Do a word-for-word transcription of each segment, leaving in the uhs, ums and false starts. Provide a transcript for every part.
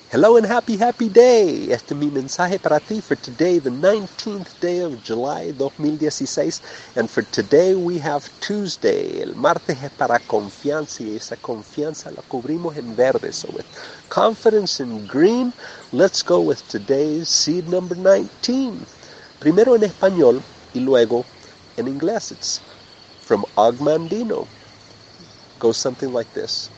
Hello and happy, happy day. Este es mi mensaje para ti for today, the nineteenth day of July dos mil dieciséis. And for today we have Tuesday. El martes es para confianza y esa confianza la cubrimos en verde. So with confidence in green, let's go with today's seed number nineteen. Primero en español y luego en inglés. It's from Ogmandino. Goes something like this.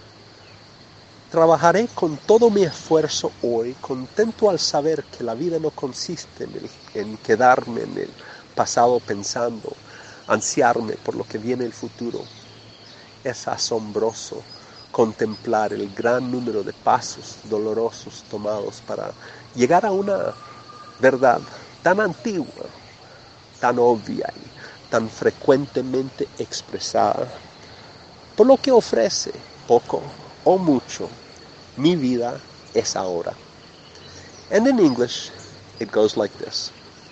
Trabajaré con todo mi esfuerzo hoy, contento al saber que la vida no consiste en, el, en quedarme en el pasado pensando, ansiarme por lo que viene el futuro. Es asombroso contemplar el gran número de pasos dolorosos tomados para llegar a una verdad tan antigua, tan obvia y tan frecuentemente expresada, por lo que ofrece poco o mucho. Mi vida es ahora. And in English, it goes like this.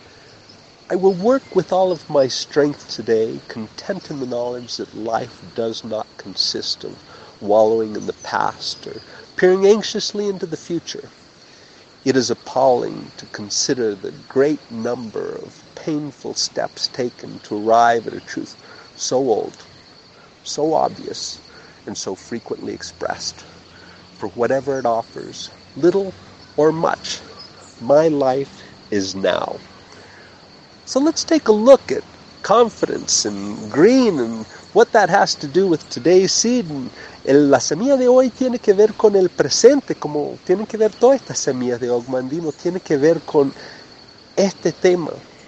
I will work with all of my strength today, content in the knowledge that life does not consist of wallowing in the past or peering anxiously into the future. It is appalling to consider the great number of painful steps taken to arrive at a truth so old, so obvious, and so frequently expressed. For whatever it offers, little or much, my life is now. So let's take a look at confidence and green and what that has to do with today's seed. El, la semilla de hoy tiene que ver con el presente, como tienen que ver todas estas semillas de Ogmandino, tiene que ver con este tema.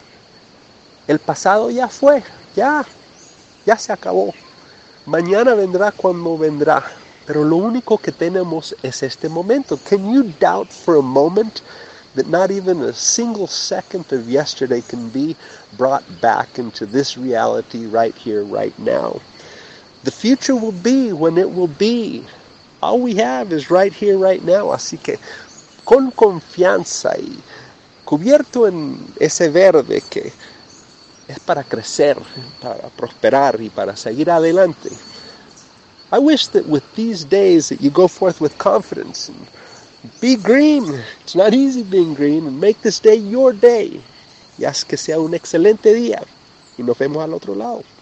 El pasado ya fue, ya, ya se acabó. Mañana vendrá cuando vendrá. Pero lo único que tenemos es este momento. Can you doubt for a moment that not even a single second of yesterday can be brought back into this reality right here, right now? The future will be when it will be. All we have is right here, right now. Así que con confianza y cubierto en ese verde que es para crecer, para prosperar y para seguir adelante. I wish that with these days that you go forth with confidence and be green. It's not easy being green, and make this day your day. Y haz que sea un excelente día. Y nos vemos al otro lado.